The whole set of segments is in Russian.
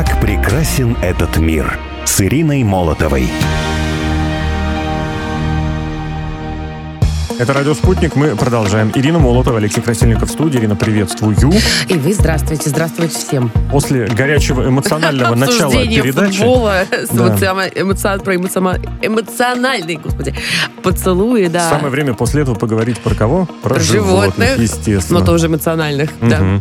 Как прекрасен этот мир с Ириной Молотовой. Это «Радио Спутник». Мы продолжаем. Ирина Молотова, Алексей Красильников в студии. Ирина, приветствую. И вы здравствуйте. Здравствуйте всем. После горячего эмоционального начала передачи... футбола, про эмоциональные, поцелуи, да. Самое время после этого поговорить про кого? Про животных, естественно. Но тоже эмоциональных, да.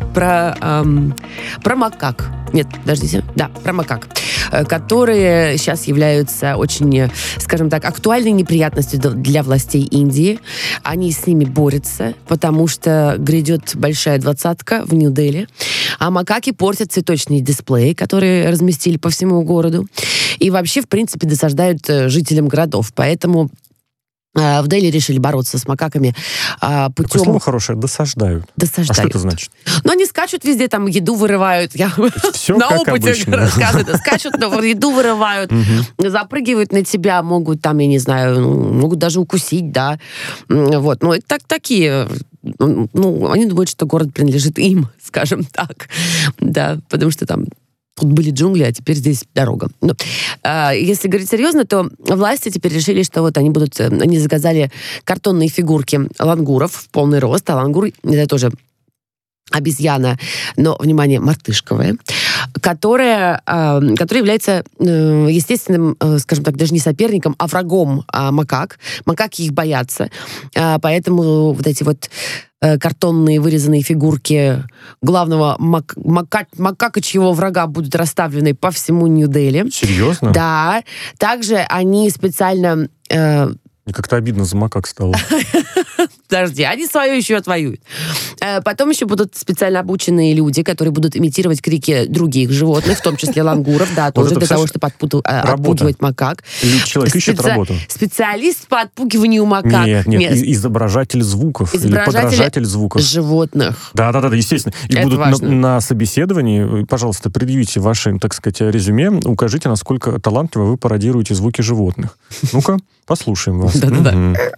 Про макак. Нет, подождите. Да, про макак. Которые сейчас являются очень, скажем так, актуальной неприятностью для властей Индии. Они с ними борются, потому что грядет большая двадцатка в Нью-Дели, а макаки портят цветочные дисплеи, которые разместили по всему городу, и вообще, в принципе, досаждают жителям городов. Поэтому в Дели решили бороться с макаками путем... Такое слово хорошее, досаждают. Досаждают. А что это значит? Ну, они скачут везде, там еду вырывают. Я все на как опыте обычно. рассказываю. Скачут, еду вырывают, запрыгивают на тебя, могут там, я не знаю, могут даже укусить, да. Вот. Ну, такие... Ну, они думают, что город принадлежит им, скажем так. Да, потому что там тут были джунгли, а теперь здесь дорога. Ну, если говорить серьезно, то власти теперь решили, что вот они заказали картонные фигурки лангуров в полный рост, а лангур — это тоже обезьяна, но, внимание, мартышковая, которая является естественным, скажем так, даже не соперником, а врагом макак. Макаки их боятся, поэтому вот эти вот картонные вырезанные фигурки главного макакочьего врага будут расставлены по всему Нью-Дели. Серьезно? Да. Также они специально... Мне как-то обидно за макак стало. Подожди, они свое еще отвоюют. Потом еще будут специально обученные люди, которые будут имитировать крики других животных, в том числе лангуров, да, тоже для того, чтобы отпугивать макак. Человек ищет работу. Специалист по отпугиванию макак. Нет, изображатель звуков. Или подражатель звуков. Животных. Да, естественно. И это будут на собеседовании, пожалуйста, предъявите ваше, так сказать, резюме, укажите, насколько талантливо вы пародируете звуки животных. Ну-ка, послушаем вас. Да-да-да.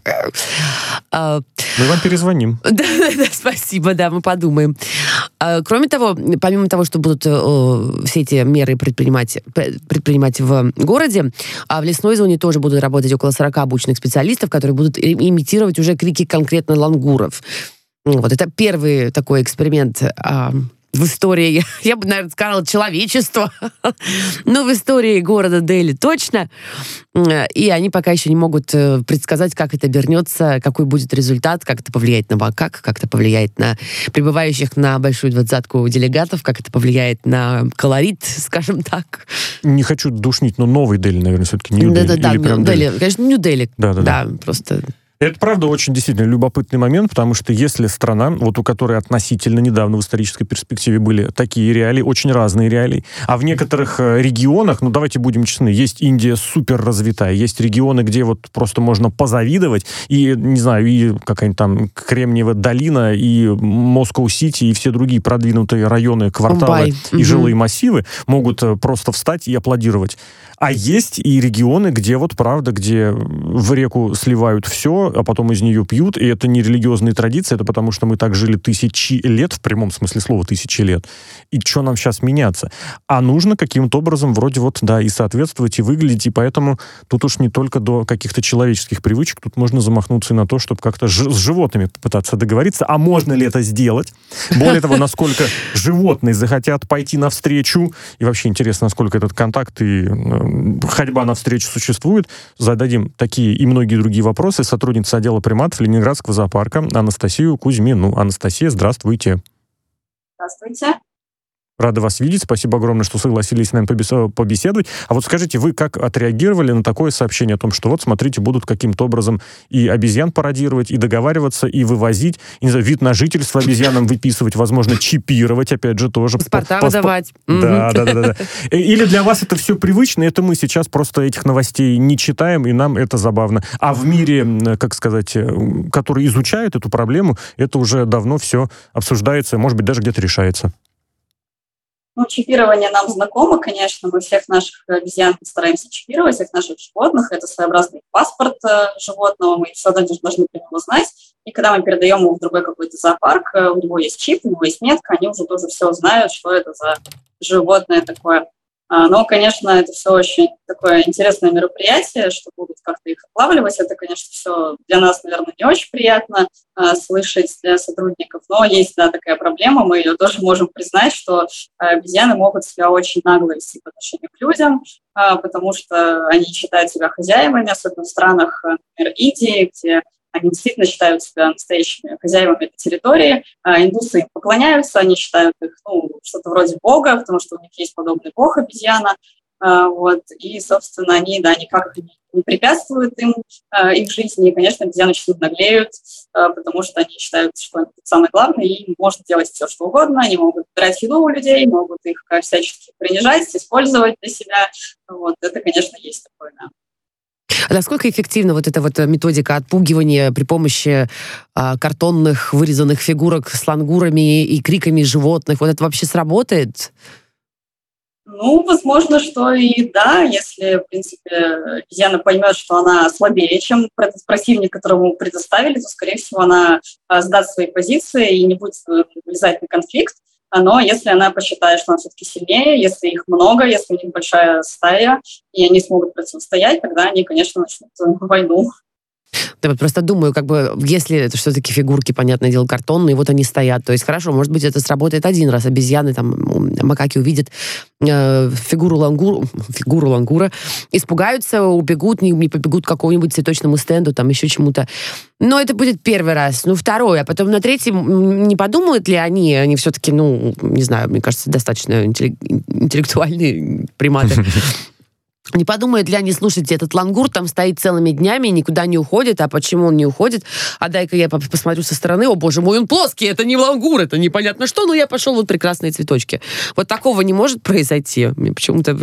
Мы вам перезвоним. Да, спасибо, да, мы подумаем. Кроме того, помимо того, что будут все эти меры предпринимать в городе, в лесной зоне тоже будут работать около 40 обученных специалистов, которые будут имитировать уже крики конкретно лангуров. Вот это первый такой эксперимент в истории, я бы, наверное, сказала, человечества, но в истории города Дели точно. И они пока еще не могут предсказать, как это обернется, какой будет результат, как это повлияет на макак, как это повлияет на прибывающих на большую двадцатку делегатов, как это повлияет на колорит, скажем так. Не хочу душнить, но новый Дели, наверное, все-таки Нью-Дели. Да, Дели, конечно, Нью-Дели. Да, просто... Это, правда, очень действительно любопытный момент, потому что если страна, вот у которой относительно недавно в исторической перспективе были такие реалии, очень разные реалии, а в некоторых регионах, ну, давайте будем честны, есть Индия супер развитая, есть регионы, где вот просто можно позавидовать, и, не знаю, и какая-нибудь там Кремниевая долина, и Москва-Сити, и все другие продвинутые районы, кварталы и жилые массивы могут просто встать и аплодировать. А есть и регионы, где вот правда, где в реку сливают все, а потом из нее пьют, и это не религиозные традиции, это потому что мы так жили тысячи лет, в прямом смысле слова тысячи лет. И что нам сейчас меняться? А нужно каким-то образом вроде вот, да, и соответствовать, и выглядеть, и поэтому тут уж не только до каких-то человеческих привычек, тут можно замахнуться и на то, чтобы как-то с животными попытаться договориться. А можно ли это сделать? Более того, насколько животные захотят пойти навстречу, и вообще интересно, насколько этот контакт и ходьба навстречу существует. Зададим такие и многие другие вопросы сотруднице отдела приматов Ленинградского зоопарка Анастасию Кузьмину. Анастасия, здравствуйте. Здравствуйте. Рада вас видеть. Спасибо огромное, что согласились с нами побеседовать. А вот скажите, вы как отреагировали на такое сообщение о том, что вот, смотрите, будут каким-то образом и обезьян пародировать, и договариваться, и вывозить, и, не знаю, вид на жительство обезьянам выписывать, возможно, чипировать, опять же, тоже. Паспорта выдавать. Да. Или для вас это все привычно, это мы сейчас просто этих новостей не читаем, и нам это забавно. А в мире, как сказать, который изучает эту проблему, это уже давно все обсуждается, может быть, даже где-то решается. Ну, чипирование нам знакомо, конечно. Мы всех наших обезьян стараемся чипировать, всех наших животных. Это своеобразный паспорт животного. Мы все равно должны про него знать. И когда мы передаем его в другой какой-то зоопарк, у него есть чип, у него есть метка, они уже тоже все знают, что это за животное такое. Но, конечно, это все очень такое интересное мероприятие, что будут как-то их отлавливать. Это, конечно, все для нас, наверное, не очень приятно слышать для сотрудников, но есть, да, такая проблема, мы ее тоже можем признать, что обезьяны могут себя очень нагло вести по отношению к людям, потому что они считают себя хозяевами, особенно в странах, например, Индии, где они действительно считают себя настоящими хозяевами этой территории. Индусы им поклоняются, они считают их что-то вроде бога, потому что у них есть подобный бог обезьяна. Вот. И, собственно, они никак не препятствуют им, их жизни. И, конечно, обезьяны очень наглеют, потому что они считают, что они самое главное, и им можно делать все, что угодно. Они могут брать еду у людей, могут их всячески принижать, использовать для себя. Вот. Это, конечно, есть такое, да. А насколько эффективна вот эта вот методика отпугивания при помощи картонных вырезанных фигурок с лангурами и криками животных? Вот это вообще сработает? Возможно, что и да, если, в принципе, обезьяна поймет, что она слабее, чем этот противник, которому предоставили, то, скорее всего, она сдаст свои позиции и не будет влезать на конфликт. Но если она посчитает, что она все-таки сильнее, если их много, если у них большая стая, и они смогут противостоять, тогда они, конечно, начнут войну. Да, вот просто думаю, если это все-таки фигурки, понятное дело, картонные, вот они стоят. То есть, хорошо, может быть, это сработает один раз. Обезьяны, макаки увидят фигуру лангура, испугаются, убегут, не побегут к какому-нибудь цветочному стенду, еще чему-то. Но это будет первый раз. Второй, а потом на третий не подумают ли они все-таки, не знаю, мне кажется, достаточно интеллектуальные приматы. Не подумают ли они, слушайте, этот лангур там стоит целыми днями, никуда не уходит, а почему он не уходит? А дай-ка я посмотрю со стороны, о боже мой, он плоский, это не лангур, это непонятно что, но я пошел, вот прекрасные цветочки. Вот такого не может произойти? Мне почему-то...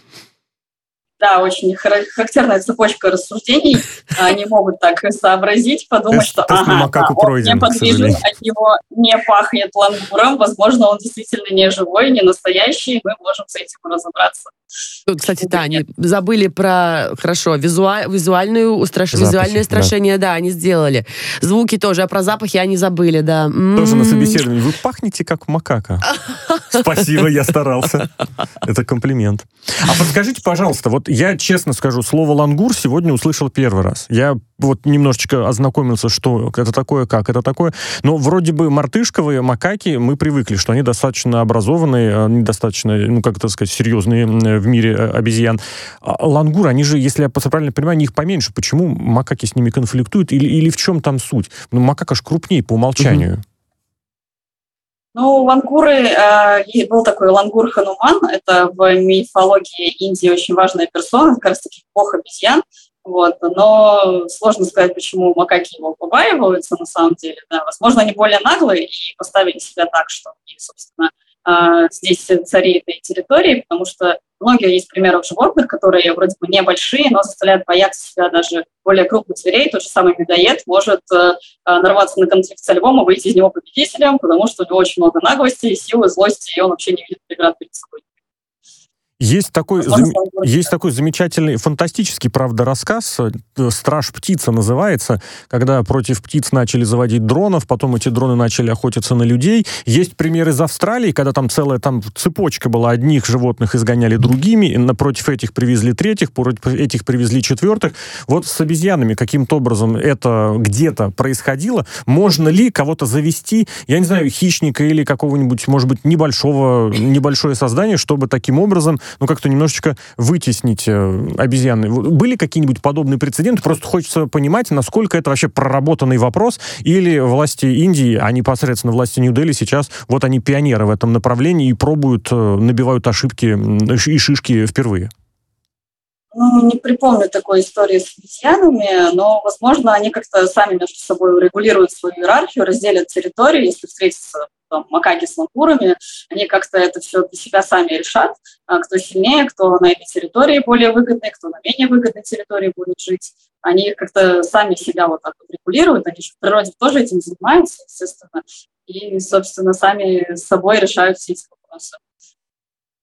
Да, очень характерная цепочка рассуждений. Они могут так сообразить, подумать, что он неподвижен, от него не пахнет лангуром, возможно, он действительно не живой, не настоящий, мы можем с этим разобраться. Тут, кстати, да, они забыли про, визуальное устрашение, да, они сделали. Звуки тоже, а про запахи они забыли, да. Тоже на собеседовании. Вы пахнете как макака. Спасибо, я старался. Это комплимент. А подскажите, пожалуйста, вот я честно скажу, слово «лангур» сегодня услышал первый раз. Я вот немножечко ознакомился, что это такое, как это такое. Но вроде бы мартышковые макаки, мы привыкли, что они достаточно образованные, они достаточно, серьезные в мире обезьян. А лангур, они же, если я правильно понимаю, они их поменьше. Почему макаки с ними конфликтуют? Или в чем там суть? Макака же крупнее по умолчанию. Лангуры, был такой лангур Хануман, это в мифологии Индии очень важная персона, как раз таки бог обезьян, но сложно сказать, почему макаки его побаиваются на самом деле, да. Возможно, они более наглые и поставили себя так, что они, собственно, здесь цари этой территории, потому что многие есть примеров животных, которые вроде бы небольшие, но заставляют бояться себя даже более крупных зверей. Тот же самый медоед может нарваться на конфликт со львом и выйти из него победителем, потому что у него очень много наглости, силы, злости, и он вообще не видит преград перед собой. Есть такой замечательный, фантастический, правда, рассказ, «Страж птица» называется, когда против птиц начали заводить дронов, потом эти дроны начали охотиться на людей. Есть пример из Австралии, когда там целая цепочка была, одних животных изгоняли другими, напротив этих привезли третьих, против этих привезли четвертых. Вот с обезьянами каким-то образом это где-то происходило. Можно ли кого-то завести, я не знаю, хищника или какого-нибудь, может быть, небольшое создание, чтобы таким образом как-то немножечко вытеснить обезьяны. Были какие-нибудь подобные прецеденты? Просто хочется понимать, насколько это вообще проработанный вопрос, или власти Индии, а непосредственно власти Нью-Дели сейчас, вот они пионеры в этом направлении и пробуют, набивают ошибки и шишки впервые. Не припомню такой истории с обезьянами, но, возможно, они как-то сами между собой урегулируют свою иерархию, разделят территорию, если встретятся макаки с лангурами, они как-то это все для себя сами решат, кто сильнее, кто на этой территории более выгодный, кто на менее выгодной территории будет жить. Они как-то сами себя вот так вот регулируют, они же в природе тоже этим занимаются, естественно, и, собственно, сами с собой решают все эти вопросы.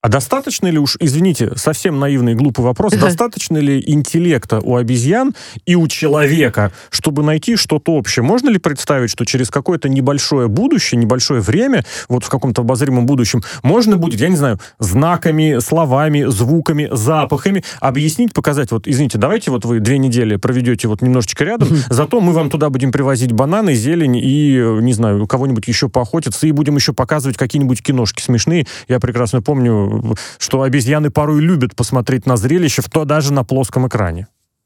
А достаточно ли уж, извините, совсем наивный и глупый вопрос, достаточно ли интеллекта у обезьян и у человека, чтобы найти что-то общее? Можно ли представить, что через какое-то небольшое будущее, небольшое время, вот в каком-то обозримом будущем, можно будет, я не знаю, знаками, словами, звуками, запахами объяснить, показать, вот, извините, давайте вот вы 2 недели проведете вот немножечко рядом, зато мы вам туда будем привозить бананы, зелень и, не знаю, кого-нибудь еще поохотиться, и будем еще показывать какие-нибудь киношки смешные. Я прекрасно помню, что обезьяны порой любят посмотреть на зрелище, даже на плоском экране.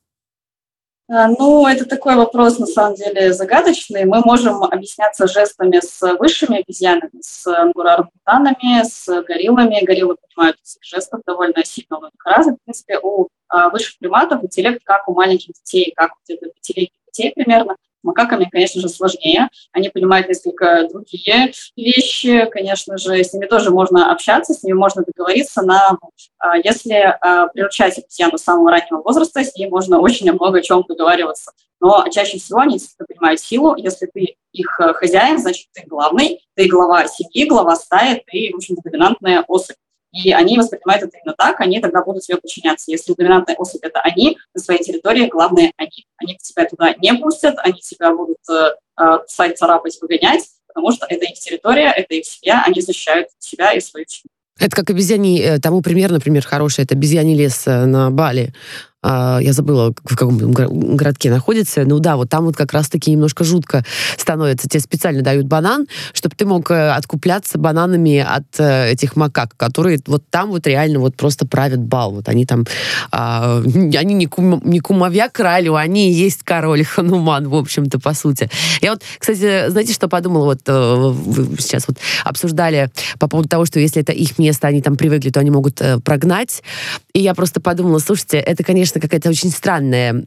Ну, это такой вопрос, на самом деле, загадочный. Мы можем объясняться жестами с высшими обезьянами, с ангура-орангутанами, с гориллами. Гориллы понимают язык жестов довольно сильно, но развит. В принципе, у высших приматов интеллект как у маленьких детей, как у где-то 5-летних детей примерно. С макаками, конечно же, сложнее. Они понимают несколько другие вещи. Конечно же, с ними тоже можно общаться, с ними можно договориться. Если приучать обезьяну с самого раннего возраста, с ней можно очень много о чем договариваться. Но чаще всего они понимают силу. Если ты их хозяин, значит, ты главный, ты глава семьи, глава стаи, ты, в общем-то, доминантная особь. И они воспринимают это именно так, они тогда будут тебе подчиняться. Если доминантная особь – это они, на своей территории главное они. Они тебя туда не пустят, они тебя будут кусать, царапать, выгонять, потому что это их территория, это их семья, они защищают себя и свою семью. Это как обезьяний, тому пример, например, хороший, это обезьяний лес на Бали. Я забыла, в каком городке находится. Ну да, вот там вот как раз-таки немножко жутко становится. Тебе специально дают банан, чтобы ты мог откупляться бананами от этих макак, которые вот там вот реально вот просто правят бал. Вот они там, они не кумовья королю, они и есть король Хануман, в общем-то, по сути. Я вот, кстати, знаете, что подумала? Вот вы сейчас вот обсуждали по поводу того, что если это их место, они там привыкли, то они могут прогнать. И я просто подумала, слушайте, это, конечно, какая-то очень странная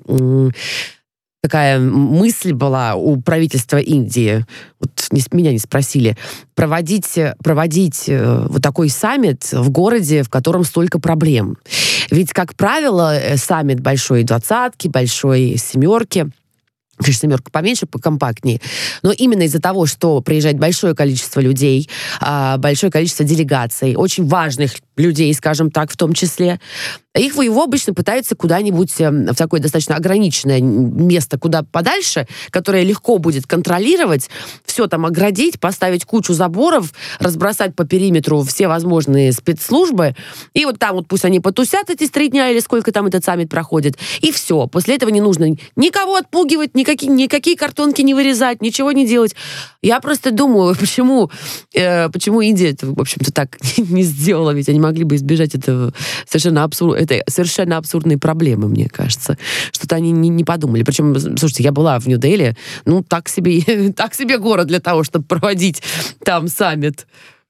такая мысль была у правительства Индии. Вот меня не спросили. Проводить вот такой саммит в городе, в котором столько проблем. Ведь, как правило, саммит большой двадцатки, большой семерки, конечно, семерка поменьше, покомпактнее. Но именно из-за того, что приезжает большое количество людей, большое количество делегаций, очень важных людей, скажем так, в том числе, его обычно пытаются куда-нибудь в такое достаточно ограниченное место, куда подальше, которое легко будет контролировать, все там оградить, поставить кучу заборов, разбросать по периметру все возможные спецслужбы, и вот там вот пусть они потусят эти 3 дня или сколько там этот саммит проходит, и все. После этого не нужно никого отпугивать, никакие картонки не вырезать, ничего не делать. Я просто думаю, почему Индия это, в общем-то, так не сделала, ведь они могли бы избежать этого совершенно абсурдной проблемы, мне кажется. Что-то они не подумали. Причем, слушайте, я была в Нью-Дели, ну, так себе город для того, чтобы проводить там саммит.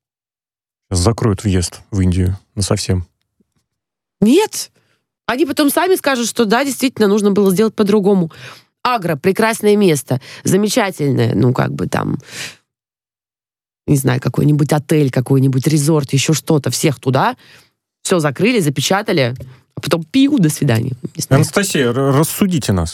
Закроют въезд в Индию насовсем. Нет. Они потом сами скажут, что да, действительно, нужно было сделать по-другому. Агра, прекрасное место, замечательное, ну, как бы там, не знаю, какой-нибудь отель, какой-нибудь резорт, еще что-то, всех туда, все закрыли, запечатали, а потом до свидания. Анастасия, рассудите нас.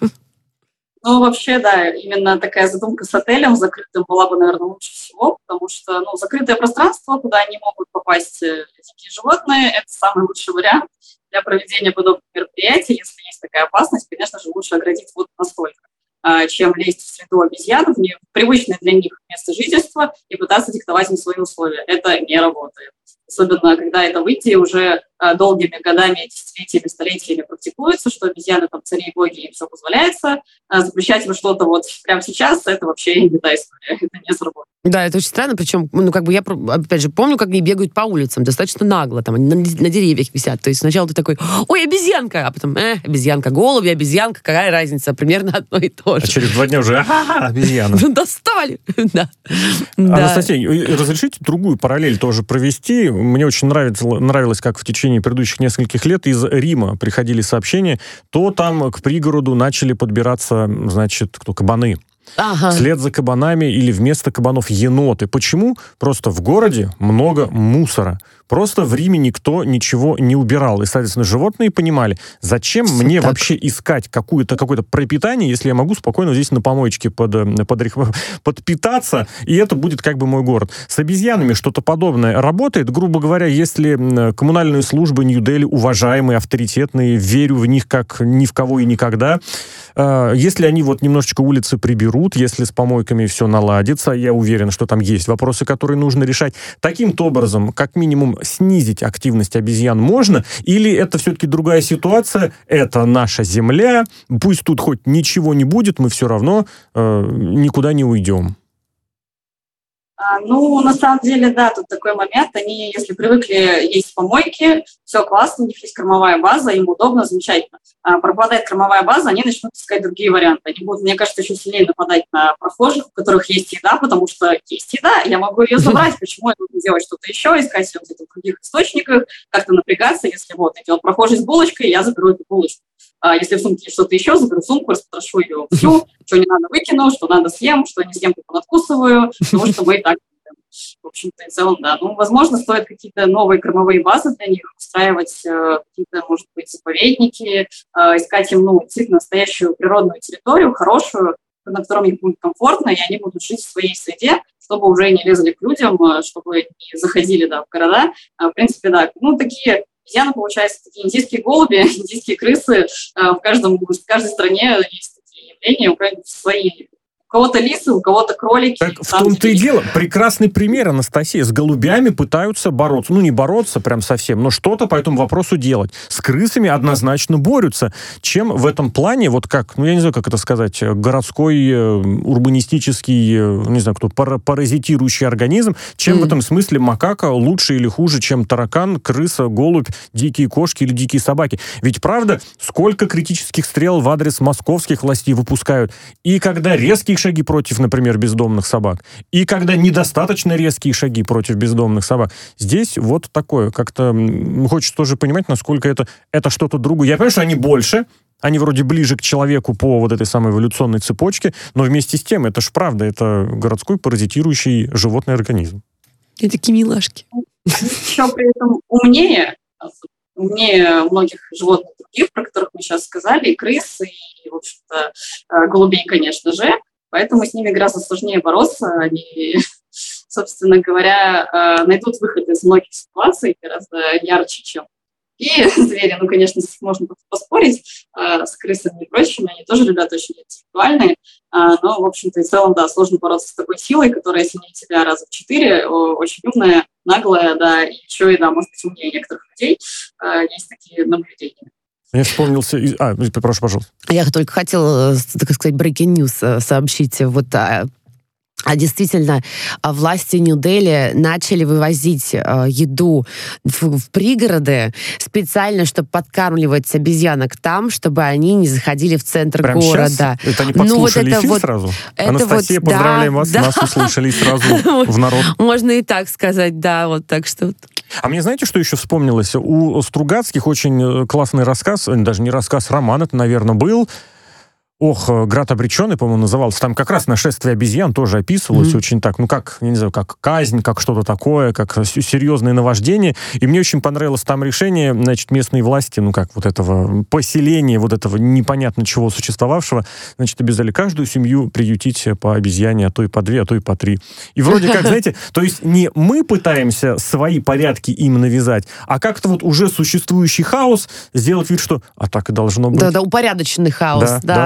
Ну, вообще, да, именно такая задумка с отелем закрытым была бы, наверное, лучше всего, потому что, ну, закрытое пространство, куда не могут попасть дикие животные, это самый лучший вариант для проведения подобных мероприятий. Если есть такая опасность, конечно же, лучше оградить вот настолько, чем лезть в среду обезьян, в привычное для них место жительства и пытаться диктовать им свои условия. Это не работает. Особенно, когда это в Индии уже долгими годами, десятилетиями, столетиями практикуется, что обезьяны там цари и боги, им все позволяется. Запрещать им что-то вот прямо сейчас, это вообще не та история, это не сработает. Да, это очень странно, причем, ну, как бы я, опять же, помню, как они бегают по улицам, достаточно нагло, там, они на деревьях висят, то есть сначала ты такой, ой, обезьянка, а потом, обезьянка, голуби, обезьянка, какая разница, примерно одно и то же. А через 2 дня уже, обезьяна. Достали, да. Анастасия, разрешите другую параллель тоже провести? Мне очень нравилось, как в течение предыдущих нескольких лет из Рима приходили сообщения, то там к пригороду начали подбираться, значит, кабаны. Ага. Вслед за кабанами или вместо кабанов еноты. Почему? Просто в городе много мусора. Просто в Риме никто ничего не убирал. И, соответственно, животные понимали, зачем мне вообще искать какое-то пропитание, если я могу спокойно здесь на помоечке подпитаться, и это будет как бы мой город. С обезьянами что-то подобное работает. Грубо говоря, если коммунальные службы Нью-Дели уважаемые, авторитетные, верю в них как ни в кого и никогда, если они вот немножечко улицы приберут, если с помойками все наладится, я уверен, что там есть вопросы, которые нужно решать, таким-то образом, как минимум, снизить активность обезьян можно, или это все-таки другая ситуация, это наша земля, пусть тут хоть ничего не будет, мы все равно никуда не уйдем. На самом деле, да, тут такой момент. Они, если привыкли есть помойки, все классно, у них есть кормовая база, им удобно, замечательно. Пропадает кормовая база, они начнут искать другие варианты. Они будут, мне кажется, еще сильнее нападать на прохожих, у которых есть еда, потому что есть еда, я могу ее забрать. Почему я должен делать что-то еще, искать ее где-то в других источниках, как-то напрягаться, если вот идет прохожий с булочкой, я заберу эту булочку. Если в сумке есть что-то еще, заберу сумку, распотрошу ее всю, что не надо выкину, что надо съем, что не съем, только надкусываю, потому что мы и так, в общем-то, и в целом, да. Возможно, стоит какие-то новые кормовые базы для них, устраивать какие-то, может быть, заповедники, искать им, действительно, настоящую природную территорию, хорошую, на котором им будет комфортно, и они будут жить в своей среде, чтобы уже не лезли к людям, чтобы не заходили, в города. В принципе, да, такие обезьяны, получается, такие индийские голуби, индийские крысы. В каждой стране есть такие явления, у кого-то свои. У кого-то лисы, у кого-то кролики. Так в том-то и дело. Прекрасный пример, Анастасия. С голубями пытаются бороться. Не бороться прям совсем, но что-то по этому вопросу делать. С крысами однозначно борются. Чем в этом плане, вот как, я не знаю, как это сказать, городской, урбанистический, не знаю, кто, паразитирующий организм, чем в этом смысле макака лучше или хуже, чем таракан, крыса, голубь, дикие кошки или дикие собаки? Ведь правда, сколько критических стрел в адрес московских властей выпускают. И когда резкие шаги против, например, бездомных собак, и когда недостаточно резкие шаги против бездомных собак. Здесь вот такое. Как-то хочется тоже понимать, насколько это что-то другое. Я понимаю, что они больше, они вроде ближе к человеку по вот этой самой эволюционной цепочке, но вместе с тем, это ж правда, это городской паразитирующий животный организм. И такие милашки. Еще при этом умнее многих животных других, про которых мы сейчас сказали, и крыс, и, в общем-то, голубей, конечно же. Поэтому с ними гораздо сложнее бороться. Они, собственно говоря, найдут выход из многих ситуаций гораздо ярче, чем и звери. Конечно, здесь можно поспорить с крысами и прочими. Они тоже ребята очень интеллектуальные. Но, в общем-то, и в целом, да, сложно бороться с такой силой, которая сильнее тебя раза в 4, очень умная, наглая, да, и еще и, да, может быть, умнее некоторых людей. Есть такие наблюдения. Я вспомнился... прошу, пожалуйста. Я только хотела, так сказать, breaking news сообщить. Действительно, власти Нью-Дели начали вывозить еду в пригороды специально, чтобы подкармливать обезьянок там, чтобы они не заходили в центр прям города. Сейчас? Это они подслушали эфир сразу? Анастасия, поздравляем вас, нас услышали сразу в народ. Можно и так сказать, да, вот так что... А мне знаете, что еще вспомнилось? У Стругацких очень классный рассказ, даже не рассказ, роман это, наверное, был. «Град обреченный», по-моему, назывался. Там как раз нашествие обезьян тоже описывалось очень так, как, я не знаю, как казнь, как что-то такое, как серьезное наваждение. И мне очень понравилось там решение, местные власти, этого поселения, этого непонятно чего существовавшего, обязали каждую семью приютить по обезьяне, а то и по 2, а то и по 3. И вроде как, знаете, то есть не мы пытаемся свои порядки им навязать, а как-то уже существующий хаос сделать вид, что так и должно быть. Да, упорядоченный хаос, да.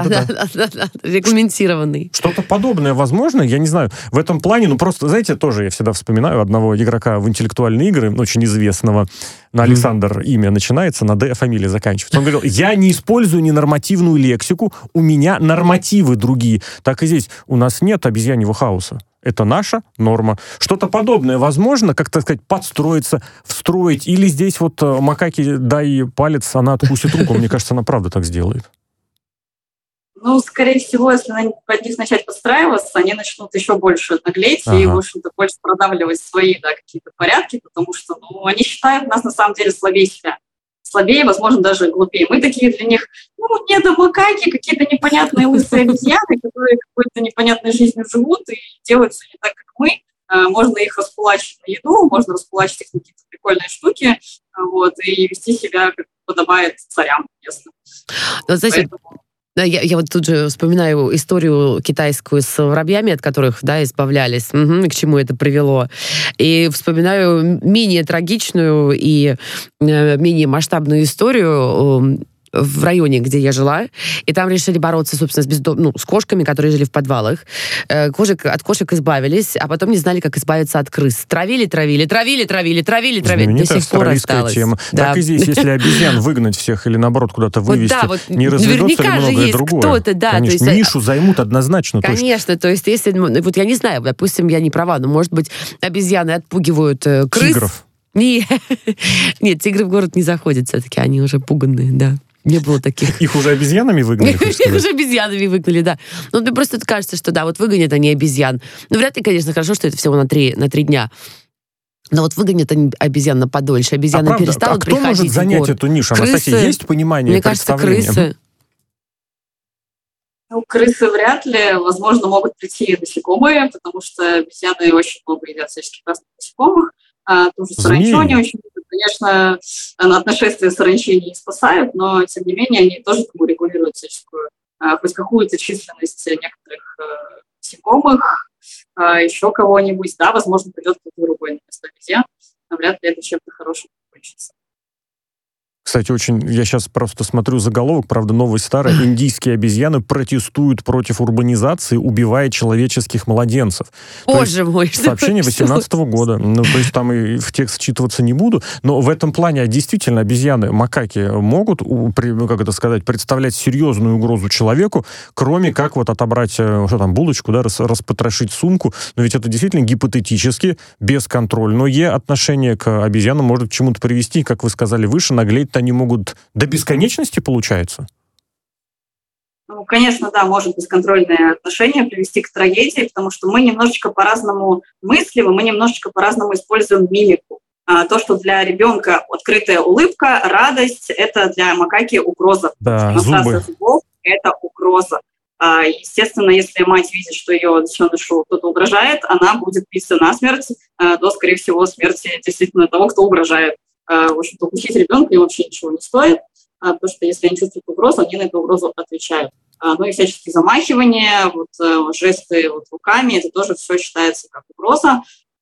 Регламентированный. Что-то подобное возможно, я не знаю. В этом плане, просто, знаете, тоже я всегда вспоминаю одного игрока в интеллектуальные игры, очень известного, на Александр имя начинается, на Д фамилия заканчивается. Он говорил, я не использую ненормативную лексику, у меня нормативы другие. Так и здесь. У нас нет обезьяньего хаоса. Это наша норма. Что-то подобное возможно, как, так сказать, подстроиться, встроить, или здесь макаке дай палец, она откусит руку. Мне кажется, она правда так сделает. Скорее всего, если под них начать подстраиваться, они начнут еще больше наглеть и, в общем-то, больше продавливать свои какие-то порядки, потому что они считают нас на самом деле слабее себя. Слабее, возможно, даже глупее. Мы такие для них, недомакаки, какие-то непонятные лысые обезьяны, которые какой-то непонятной жизнью живут и делают все не так, как мы. Можно их раскулачить на еду, можно раскулачить их на какие-то прикольные штуки, вот, и вести себя, как подобает царям, ясно. Поэтому... Я вот тут же вспоминаю историю китайскую с воробьями, от которых, да, избавлялись, и к чему это привело. И вспоминаю менее трагичную и менее масштабную историю в районе, где я жила, и там решили бороться, собственно, с кошками, которые жили в подвалах. От кошек избавились, а потом не знали, как избавиться от крыс. Травили. До сих пор осталось. Тема. Да. Так и здесь, если обезьян выгнать всех или, наоборот, куда-то вывести, не разведется ли многое другое? Кто-то, да. Конечно, то есть, нишу займут однозначно. Конечно, то есть, если... Вот я не знаю, допустим, я не права, но, может быть, обезьяны отпугивают крыс. Тигров. Нет, тигры в город не заходят все-таки, они уже пуганные, да. Не было таких. Их уже обезьянами выгнали? Их уже обезьянами выгнали, да. Ну, мне просто кажется, что да, вот выгонят они обезьян. Ну, вряд ли, конечно, хорошо, что это всего на 3 дня. Но вот выгонят они обезьян на подольше. Обезьяны перестанут приходить в город. Кто может занять эту нишу? Анастасия, есть понимание, мне кажется, крысы. Ну, крысы вряд ли. Возможно, могут прийти насекомые, потому что обезьяны очень много едят всяческих разных насекомых. Тоже саранчу они очень любят. Конечно, от нашествия саранчи не спасают, но, тем не менее, они тоже регулируют всяческую, хоть какую-то численность некоторых насекомых, еще кого-нибудь. Да, возможно, придет кто-то другой на место обезьян, но вряд ли это чем-то хорошим кончится. Кстати, я сейчас просто смотрю заголовок, правда, новость старая. Индийские обезьяны протестуют против урбанизации, убивая человеческих младенцев. Боже мой, что сообщение 2018 года. Ну, то есть там и в текст вчитываться не буду, но в этом плане действительно обезьяны, макаки могут, представлять серьезную угрозу человеку, кроме как вот отобрать, булочку, да, распотрошить сумку. Но ведь это действительно гипотетически бесконтрольное отношение к обезьянам может к чему-то привести, как вы сказали выше, наглеть они могут до бесконечности, получается? Ну, конечно, да, может бесконтрольное отношение привести к трагедии, потому что мы немножечко по-разному мыслим, и мы немножечко по-разному используем мимику. То, что для ребенка открытая улыбка, радость, это для макаки угроза. Да, демонстрация зубов – это угроза. Естественно, если мать видит, что ее детенышу кто-то угрожает, она будет биться насмерть до, скорее всего, смерти действительно того, кто угрожает. В общем-то, укусить ребенка им вообще ничего не стоит, потому что если они чувствуют угрозу, они на эту угрозу отвечают. Ну и всяческие замахивания, жесты руками, это тоже все считается как угроза.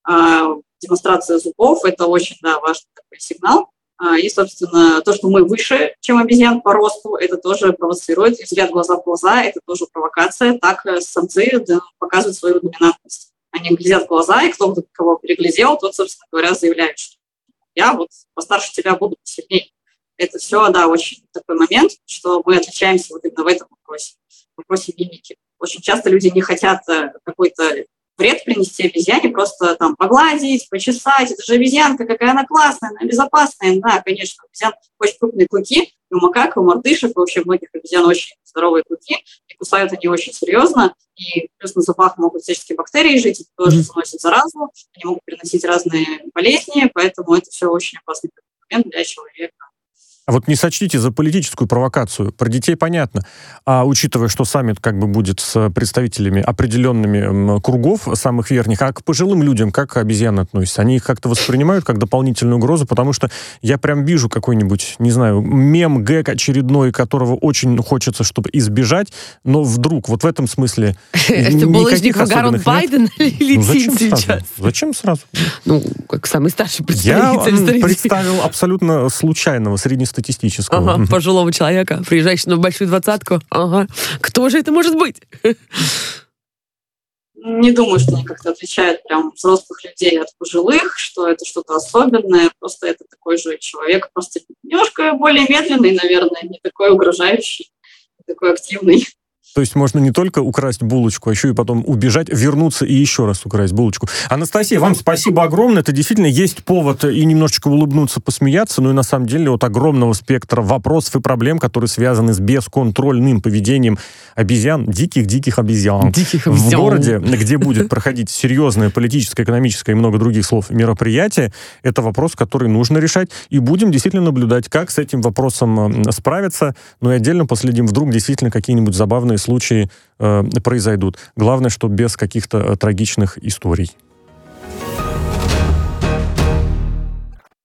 Демонстрация зубов – это очень важный такой сигнал. И, собственно, то, что мы выше, чем обезьян по росту, это тоже провоцирует. И взгляд глаза в глаза – это тоже провокация. Так самцы показывают свою доминантность. Они глядят в глаза, и кто кого переглядел, тот, собственно говоря, заявляет, что я постарше тебя буду посильнее. Это все, да, очень такой момент, что мы отличаемся именно в этом вопросе, в вопросе мимики. Очень часто люди не хотят какой-то вред принести обезьяне, просто погладить, почесать. Это же обезьянка, какая она классная, она безопасная. Да, конечно, у обезьян очень крупные клыки, и у макак, и у мартышек, и вообще у многих обезьян очень здоровые клыки, и кусают они очень серьезно, и плюс на зубах могут всяческие бактерии жить, это тоже заносит заразу, они могут приносить разные болезни, поэтому это все очень опасный момент для человека. А вот не сочтите за политическую провокацию. Про детей понятно. А учитывая, что саммит будет с представителями определенными кругов самых верхних, а к пожилым людям как обезьяны относятся? Они их как-то воспринимают как дополнительную угрозу? Потому что я прям вижу какой-нибудь, не знаю, мем, гэг очередной, которого очень хочется, чтобы избежать, но вдруг в этом смысле это булочник в огород Байдена летит сейчас? Зачем сразу? Как самый старший представитель. Я представил абсолютно случайного, среднестатистического. Пожилого человека, приезжающего в большую 20-ку. Кто же это может быть? Не думаю, что они как-то отличают прям взрослых людей от пожилых, что это что-то особенное. Просто это такой же человек, просто немножко более медленный, наверное, не такой угрожающий, не такой активный. То есть можно не только украсть булочку, а еще и потом убежать, вернуться и еще раз украсть булочку. Анастасия, вам спасибо огромное. Это действительно есть повод и немножечко улыбнуться, посмеяться. Ну и на самом деле огромного спектра вопросов и проблем, которые связаны с бесконтрольным поведением обезьян, диких обезьян. В городе, где будет проходить серьезное политическое, экономическое и много других слов мероприятие, это вопрос, который нужно решать. И будем действительно наблюдать, как с этим вопросом справиться. Ну и отдельно последим, вдруг действительно какие-нибудь забавные случаи произойдут. Главное, что без каких-то трагичных историй.